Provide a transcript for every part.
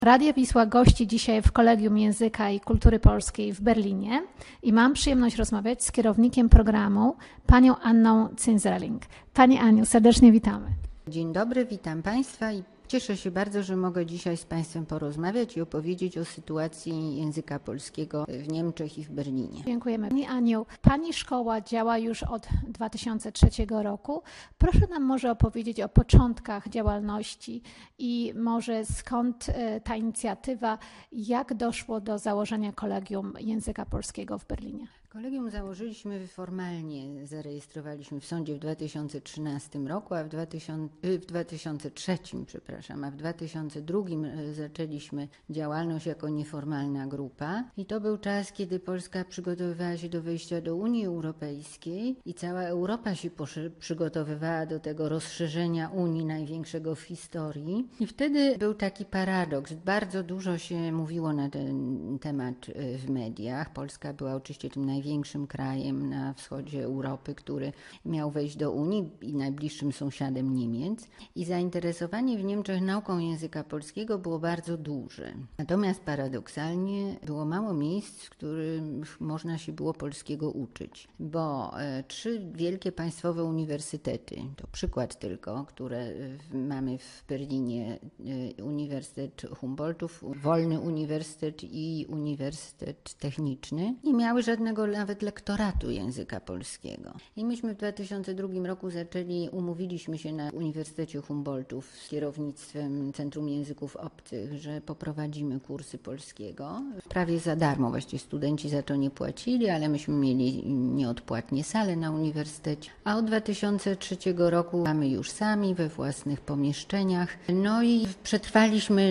Radio Wisła gości dzisiaj w Kolegium Języka i Kultury Polskiej w Berlinie i mam przyjemność rozmawiać z kierownikiem programu, panią Anną Zinzerling. Pani Aniu, serdecznie witamy. Dzień dobry, witam Państwa i cieszę się bardzo, że mogę dzisiaj z Państwem porozmawiać i opowiedzieć o sytuacji języka polskiego w Niemczech i w Berlinie. Dziękujemy. Pani Aniu, Pani szkoła działa już od 2003 roku. Proszę nam może opowiedzieć o początkach działalności i może skąd ta inicjatywa, jak doszło do założenia Kolegium Języka Polskiego w Berlinie? Kolegium założyliśmy formalnie, zarejestrowaliśmy w sądzie w 2013 roku, a w 2003, a w 2002 zaczęliśmy działalność jako nieformalna grupa i to był czas, kiedy Polska przygotowywała się do wejścia do Unii Europejskiej i cała Europa się przygotowywała do tego rozszerzenia Unii największego w historii. I wtedy był taki paradoks, bardzo dużo się mówiło na ten temat w mediach. Polska była oczywiście tym największym krajem na wschodzie Europy, który miał wejść do Unii i najbliższym sąsiadem Niemiec. I zainteresowanie w Niemczech nauką języka polskiego było bardzo duże. Natomiast paradoksalnie było mało miejsc, w których można się było polskiego uczyć, bo 3 wielkie państwowe uniwersytety, to przykład tylko, które mamy w Berlinie, Uniwersytet Humboldtów, Wolny Uniwersytet i Uniwersytet Techniczny, nie miały żadnego nawet lektoratu języka polskiego. I myśmy w 2002 roku umówiliśmy się na Uniwersytecie Humboldtów z kierownictwem Centrum Języków Obcych, że poprowadzimy kursy polskiego. Prawie za darmo, właściwie studenci za to nie płacili, ale myśmy mieli nieodpłatnie salę na uniwersytecie. A od 2003 roku mamy już sami we własnych pomieszczeniach. No i przetrwaliśmy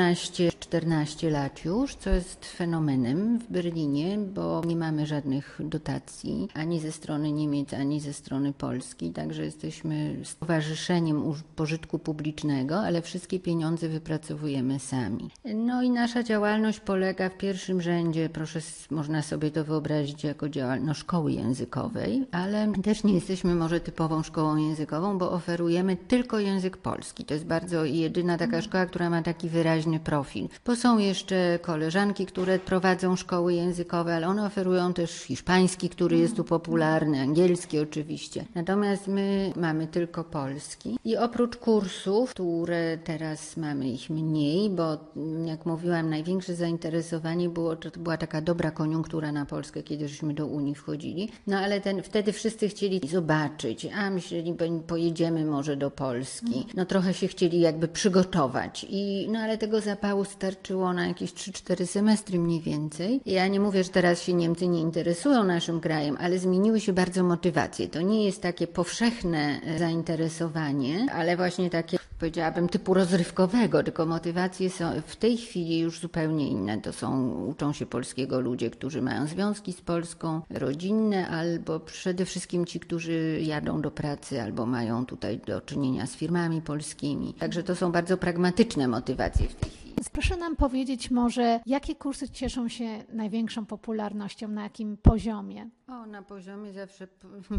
13-14 lat już, co jest fenomenem w Berlinie, bo nie mamy żadnych dotacji ani ze strony Niemiec, ani ze strony Polski, także jesteśmy stowarzyszeniem pożytku publicznego, ale wszystkie pieniądze wypracowujemy sami. No i nasza działalność polega w pierwszym rzędzie, można sobie to wyobrazić jako działalność szkoły językowej, ale też nie jesteśmy może typową szkołą językową, bo oferujemy tylko język polski. To jest bardzo jedyna taka szkoła, która ma taki wyraźny profil, bo są jeszcze koleżanki, które prowadzą szkoły językowe, ale one oferują też hiszpański, który jest tu popularny, angielski oczywiście. Natomiast my mamy tylko polski. I oprócz kursów, które teraz mamy ich mniej, bo jak mówiłam, największe zainteresowanie to była taka dobra koniunktura na Polskę, kiedy żeśmy do Unii wchodzili. No ale wtedy wszyscy chcieli zobaczyć, myśleli, pojedziemy może do Polski. No trochę się chcieli jakby przygotować. Ale tego zapału starczyło na jakieś 3-4 semestry mniej więcej. Ja nie mówię, że teraz się Niemcy nie interesują naszym krajem, ale zmieniły się bardzo motywacje. To nie jest takie powszechne zainteresowanie, ale właśnie takie, powiedziałabym, typu rozrywkowego, tylko motywacje są w tej chwili już zupełnie inne. Uczą się polskiego ludzie, którzy mają związki z Polską, rodzinne, albo przede wszystkim ci, którzy jadą do pracy, albo mają tutaj do czynienia z firmami polskimi. Także to są bardzo pragmatyczne motywacje w tej chwili. Proszę nam powiedzieć może, jakie kursy cieszą się największą popularnością, na jakim poziomie? Na poziomie zawsze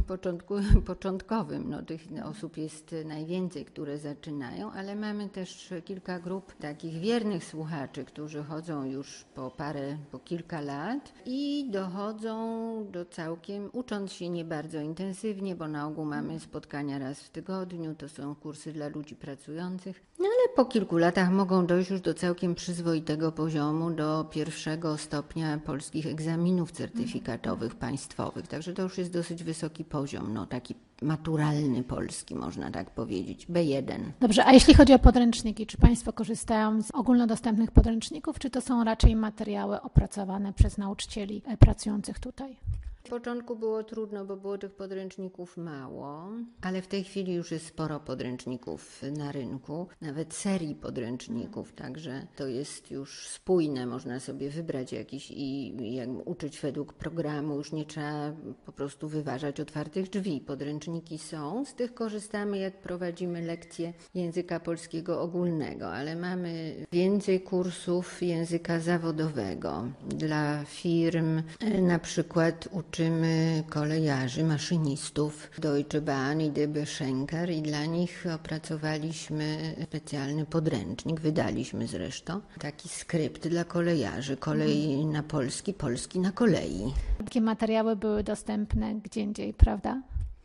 początkowym. Tych osób jest najwięcej, które zaczynają, ale mamy też kilka grup takich wiernych słuchaczy, którzy chodzą już po kilka lat i dochodzą ucząc się nie bardzo intensywnie, bo na ogół mamy spotkania raz w tygodniu, to są kursy dla ludzi pracujących, ale po kilku latach mogą dojść już do całkiem przyzwoitego poziomu, do 1. stopnia polskich egzaminów certyfikatowych państwowych. Także to już jest dosyć wysoki poziom, taki maturalny polski, można tak powiedzieć, B1. Dobrze, a jeśli chodzi o podręczniki, czy Państwo korzystają z ogólnodostępnych podręczników, czy to są raczej materiały opracowane przez nauczycieli pracujących tutaj? W początku było trudno, bo było tych podręczników mało, ale w tej chwili już jest sporo podręczników na rynku, nawet serii podręczników, także to jest już spójne, można sobie wybrać jakiś i uczyć według programu, już nie trzeba po prostu wyważać otwartych drzwi. Podręczniki są, z tych korzystamy, jak prowadzimy lekcje języka polskiego ogólnego, ale mamy więcej kursów języka zawodowego dla firm, na przykład uczymy uczymy kolejarzy, maszynistów Deutsche Bahn i DB Schenker i dla nich opracowaliśmy specjalny podręcznik, wydaliśmy zresztą taki skrypt dla kolejarzy, kolej na polski, polski na kolei. Takie materiały były dostępne gdzie indziej, prawda?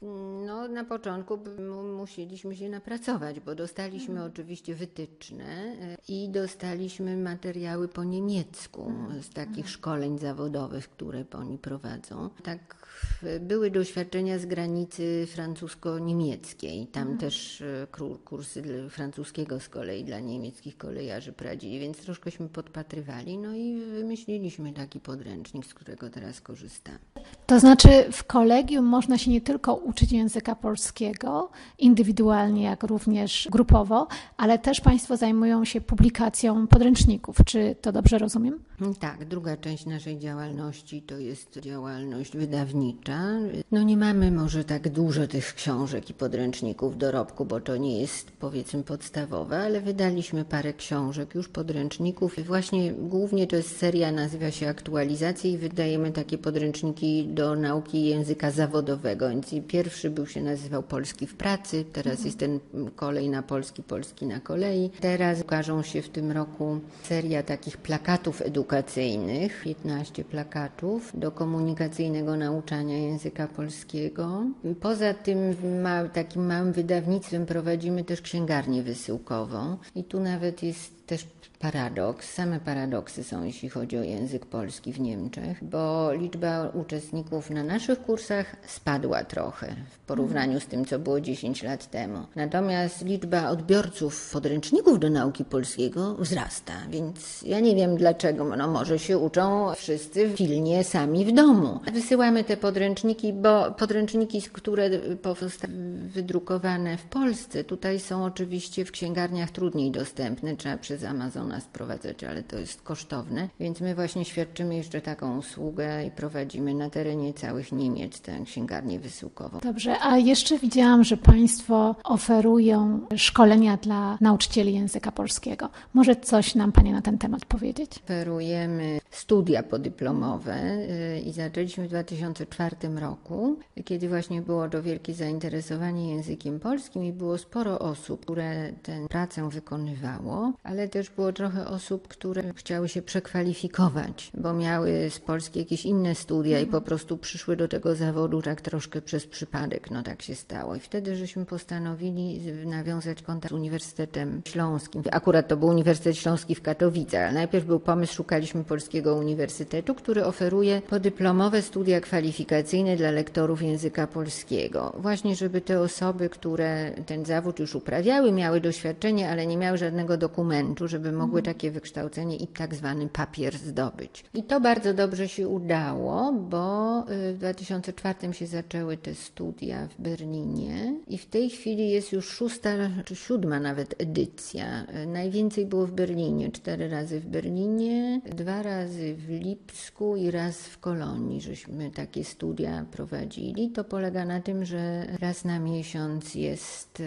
No, na początku musieliśmy się napracować, bo dostaliśmy oczywiście wytyczne i dostaliśmy materiały po niemiecku z takich szkoleń zawodowych, które oni prowadzą. Tak, były doświadczenia z granicy francusko-niemieckiej. Tam też kursy francuskiego z kolei dla niemieckich kolejarzy prowadzili, więc troszkęśmy podpatrywali, no i wymyśliliśmy taki podręcznik, z którego teraz korzystamy. To znaczy w kolegium można się nie tylko uczyć języka polskiego indywidualnie, jak również grupowo, ale też Państwo zajmują się publikacją podręczników. Czy to dobrze rozumiem? Tak, druga część naszej działalności to jest działalność wydawnicza. No nie mamy może tak dużo tych książek i podręczników dorobku, bo to nie jest powiedzmy podstawowe, ale wydaliśmy parę książek, już podręczników. Właśnie głównie to jest seria, nazywa się Aktualizacje i wydajemy takie podręczniki do nauki języka zawodowego. Więc pierwszy się nazywał Polski w pracy, teraz jest ten kolej na polski, polski na kolei. Teraz ukażą się w tym roku seria takich plakatów edukacyjnych, 15 plakatów do komunikacyjnego nauczania języka polskiego. Poza tym takim małym wydawnictwem prowadzimy też księgarnię wysyłkową i tu nawet jest też paradoks. Same paradoksy są, jeśli chodzi o język polski w Niemczech, bo liczba uczestników na naszych kursach spadła trochę w porównaniu z tym, co było 10 lat temu. Natomiast liczba odbiorców podręczników do nauki polskiego wzrasta, więc ja nie wiem dlaczego. No może się uczą wszyscy pilnie sami w domu. Wysyłamy te podręczniki, bo podręczniki, które powstały wydrukowane w Polsce, tutaj są oczywiście w księgarniach trudniej dostępne, trzeba przez Amazona sprowadzać, ale to jest kosztowne, więc my właśnie świadczymy jeszcze taką usługę i prowadzimy na terenie całych Niemiec tę księgarnię wysyłkową. Dobrze, a jeszcze widziałam, że Państwo oferują szkolenia dla nauczycieli języka polskiego. Może coś nam Panie na ten temat powiedzieć? Oferujemy studia podyplomowe i zaczęliśmy w 2004 roku, kiedy właśnie było to wielkie zainteresowanie językiem polskim i było sporo osób, które tę pracę wykonywało, ale też było trochę osób, które chciały się przekwalifikować, bo miały z Polski jakieś inne studia i po prostu przyszły do tego zawodu tak troszkę przez przypadek, no tak się stało. I wtedy żeśmy postanowili nawiązać kontakt z Uniwersytetem Śląskim. Akurat to był Uniwersytet Śląski w Katowicach, ale najpierw był pomysł, szukaliśmy polskiego uniwersytetu, który oferuje podyplomowe studia kwalifikacyjne dla lektorów języka polskiego. Właśnie, żeby te osoby, które ten zawód już uprawiały, miały doświadczenie, ale nie miały żadnego dokumentu, żeby mogły takie wykształcenie i tak zwany papier zdobyć. I to bardzo dobrze się udało, bo w 2004 się zaczęły te studia w Berlinie i w tej chwili jest już 6. czy 7. nawet edycja. Najwięcej było w Berlinie, 4 razy w Berlinie, 2 razy w Lipsku i raz w Kolonii, żeśmy takie studia prowadzili. To polega na tym, że raz na miesiąc jest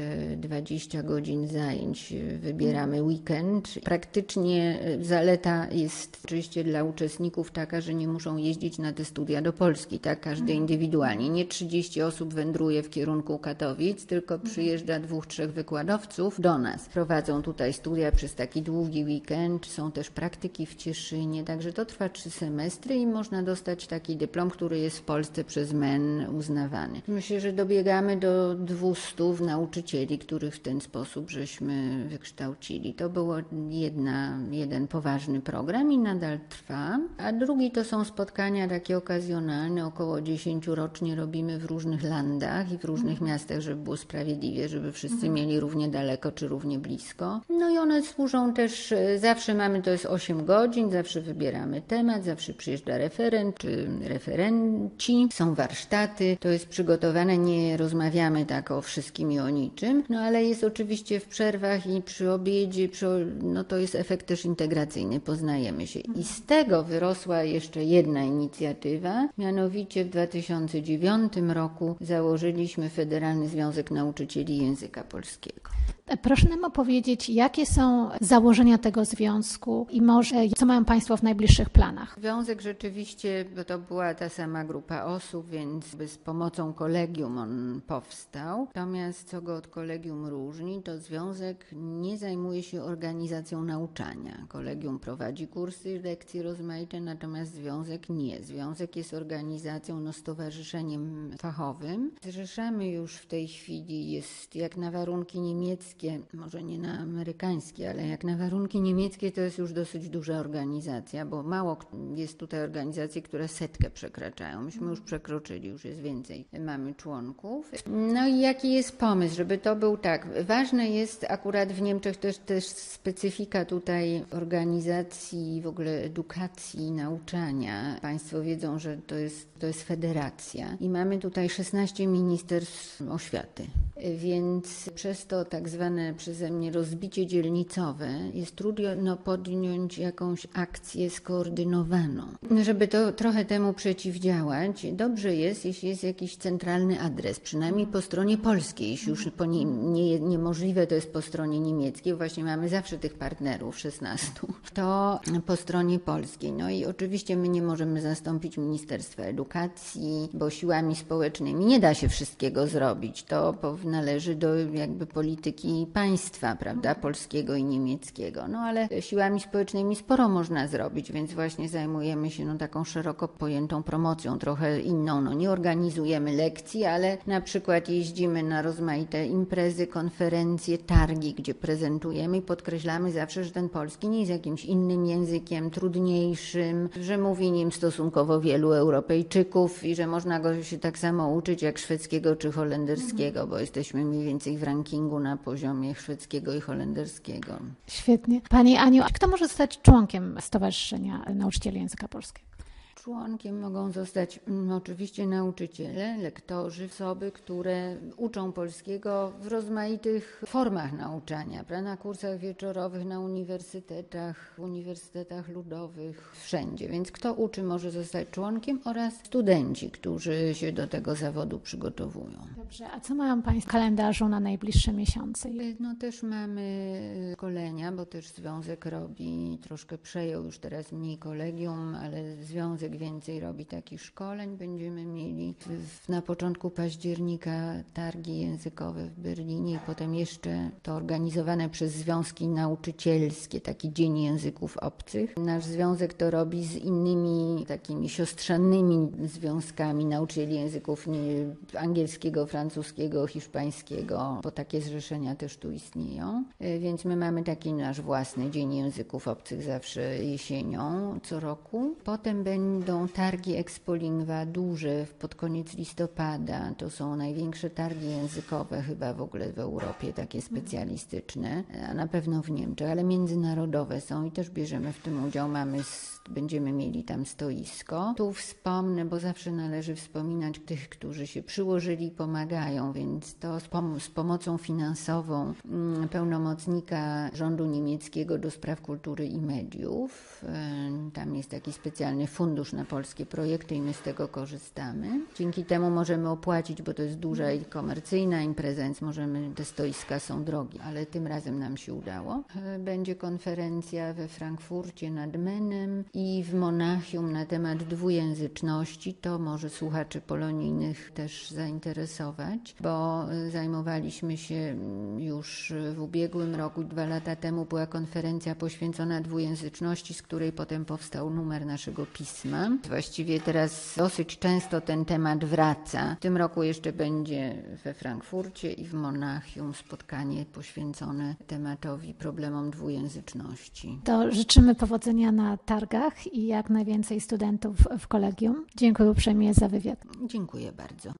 20 godzin zajęć, wybieramy weekend. Praktycznie zaleta jest oczywiście dla uczestników taka, że nie muszą jeździć na te studia do Polski, tak? Każdy indywidualnie. Nie 30 osób wędruje w kierunku Katowic, tylko przyjeżdża 2-3 wykładowców do nas. Prowadzą tutaj studia przez taki długi weekend, są też praktyki w Cieszynie, także to trwa 3 semestry i można dostać taki dyplom, który jest w Polsce przez MEN uznawany. Myślę, że dobiegamy do 200 nauczycieli, których w ten sposób żeśmy wykształcili. To było jeden poważny program i nadal trwa, a drugi to są spotkania takie okazjonalne, około 10 rocznie robimy w różnych landach i w różnych miastach, żeby było sprawiedliwie, żeby wszyscy mieli równie daleko czy równie blisko. No i one służą też, zawsze mamy, to jest 8 godzin, zawsze wybieramy temat, zawsze przyjeżdża referent czy referenci, są warsztaty, to jest przygotowane, nie rozmawiamy tak o wszystkim i o niczym, no ale jest oczywiście w przerwach i przy obiedzie, no to jest efekt też integracyjny, poznajemy się. I z tego wyrosła jeszcze jedna inicjatywa, mianowicie w 2009 roku założyliśmy Federalny Związek Nauczycieli Języka Polskiego. Proszę nam opowiedzieć, jakie są założenia tego związku i może co mają Państwo w najbliższych planach? Związek rzeczywiście, bo to była ta sama grupa osób, więc z pomocą kolegium on powstał. Natomiast co go od kolegium różni, to związek nie zajmuje się organizacją nauczania. Kolegium prowadzi kursy, lekcje rozmaite, natomiast związek nie. Związek jest organizacją, stowarzyszeniem fachowym. Zrzeszamy już w tej chwili, jest jak na warunki niemieckie, może nie na amerykańskie, ale jak na warunki niemieckie to jest już dosyć duża organizacja, bo mało jest tutaj organizacji, które 100 przekraczają. Myśmy już przekroczyli, już jest więcej, mamy członków. No i jaki jest pomysł, żeby to był tak? Ważne jest akurat w Niemczech też specyfika tutaj organizacji, w ogóle edukacji, nauczania. Państwo wiedzą, że to jest federacja i mamy tutaj 16 ministerstw oświaty, więc przez to tak zwane przeze mnie rozbicie dzielnicowe jest trudno podjąć jakąś akcję skoordynowaną. Żeby to trochę temu przeciwdziałać, dobrze jest, jeśli jest jakiś centralny adres, przynajmniej po stronie polskiej, jeśli już niemożliwe to jest po stronie niemieckiej, właśnie mamy zawsze tych partnerów 16, to po stronie polskiej. No i oczywiście my nie możemy zastąpić Ministerstwa Edukacji, bo siłami społecznymi nie da się wszystkiego zrobić. To należy do jakby polityki państwa, prawda, polskiego i niemieckiego. No ale siłami społecznymi sporo można zrobić, więc właśnie zajmujemy się taką szeroko pojętą promocją, trochę inną. No nie organizujemy lekcji, ale na przykład jeździmy na rozmaite imprezy, konferencje, targi, gdzie prezentujemy i podkreślamy zawsze, że ten polski nie jest jakimś innym językiem, trudniejszym, że mówi nim stosunkowo wielu Europejczyków i że można go się tak samo uczyć jak szwedzkiego czy holenderskiego, bo jesteśmy mniej więcej w rankingu na poziomie szwedzkiego i holenderskiego. Świetnie. Pani Aniu, kto może zostać członkiem Stowarzyszenia Nauczycieli Języka Polskiego? Członkiem mogą zostać oczywiście nauczyciele, lektorzy, osoby, które uczą polskiego w rozmaitych formach nauczania, na kursach wieczorowych, na uniwersytetach ludowych, wszędzie. Więc kto uczy, może zostać członkiem oraz studenci, którzy się do tego zawodu przygotowują. Dobrze, a co mają Państwo w kalendarzu na najbliższe miesiące? No też mamy szkolenia, bo też związek robi, troszkę przejął już teraz mniej kolegium, ale związek więcej robi takich szkoleń. Będziemy mieli na początku października targi językowe w Berlinie i potem jeszcze to organizowane przez związki nauczycielskie, taki Dzień Języków Obcych. Nasz związek to robi z innymi takimi siostrzanymi związkami nauczycieli języków angielskiego, francuskiego, hiszpańskiego, bo takie zrzeszenia też tu istnieją. Więc my mamy taki nasz własny Dzień Języków Obcych zawsze jesienią co roku. Potem będą targi Expolingua duże pod koniec listopada. To są największe targi językowe chyba w ogóle w Europie, takie specjalistyczne, a na pewno w Niemczech, ale międzynarodowe są i też bierzemy w tym udział. Będziemy mieli tam stoisko. Tu wspomnę, bo zawsze należy wspominać tych, którzy się przyłożyli i pomagają, więc to z pomocą finansową pełnomocnika rządu niemieckiego do spraw kultury i mediów. Tam jest taki specjalny fundusz na polskie projekty i my z tego korzystamy. Dzięki temu możemy opłacić, bo to jest duża i komercyjna impreza, więc te stoiska są drogie, ale tym razem nam się udało. Będzie konferencja we Frankfurcie nad Menem i w Monachium na temat dwujęzyczności. To może słuchaczy polonijnych też zainteresować, bo zajmowaliśmy się już w ubiegłym roku, 2 lata temu była konferencja poświęcona dwujęzyczności, z której potem powstał numer naszego pisma. Właściwie teraz dosyć często ten temat wraca. W tym roku jeszcze będzie we Frankfurcie i w Monachium spotkanie poświęcone tematowi, problemom dwujęzyczności. To życzymy powodzenia na targach i jak najwięcej studentów w kolegium. Dziękuję uprzejmie za wywiad. Dziękuję bardzo.